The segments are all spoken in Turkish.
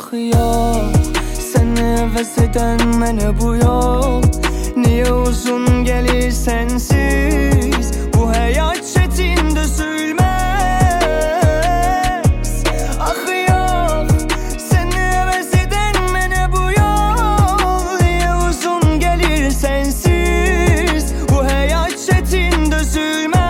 Ah yok, seni heves eden mənə bu yol. Niye uzun gelir sensiz? Bu hayat çetin dözülmez. Ah yok, seni heves eden mənə bu yol. Niye uzun gelir sensiz? Bu hayat çetin dözülmez.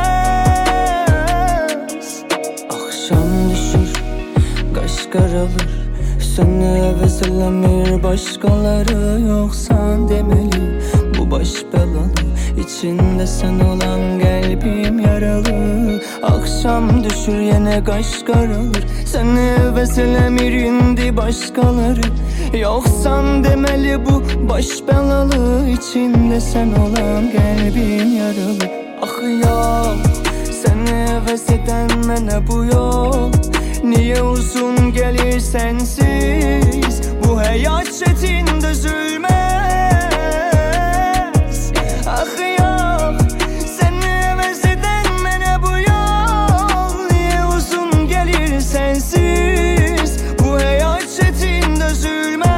Akşam düşür, kaş karalır. Seni heves eləmir başkaları, yoksan demeli bu baş belalı. İçinde sen olan kalbim yaralı. Akşam düşür yine kaş karalır. Seni heves eləmir indi başkaları, yoksan demeli bu baş belalı. İçinde sen olan kalbim yaralı. Ah yok, seni heves eden mənə bu yol. Niye uzun gelir sensiz? Bu hayat çetin dözülmez. Ah yok, seni heves eden mənə bu yol. Niye uzun gelir sensiz? Bu hayat çetin dözülmez.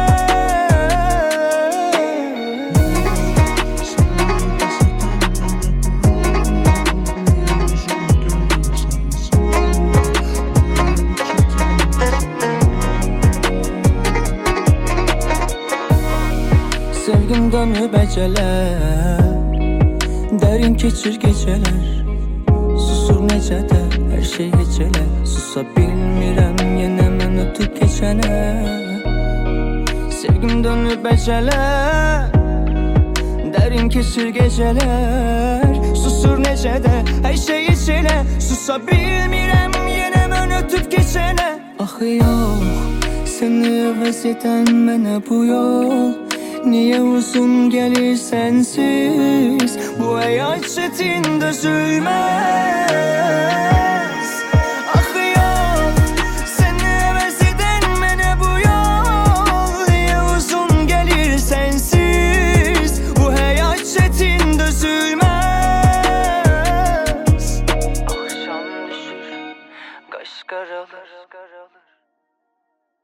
Sevgim dönüp eceler, derin keçir geceler. Susur necədə her şey geceler. Susa bilmirəm yenə mən ötüb keçənə. Sevgim dönüp eceler, derin keçir geceler. Susur necədə her şey geceler. Susa bilmirəm yenə mən ötüb keçənə. Ah yok, seni heves eden mənə bu yol. Niye uzun gelir sensiz? Bu hayat çetin dözülmez.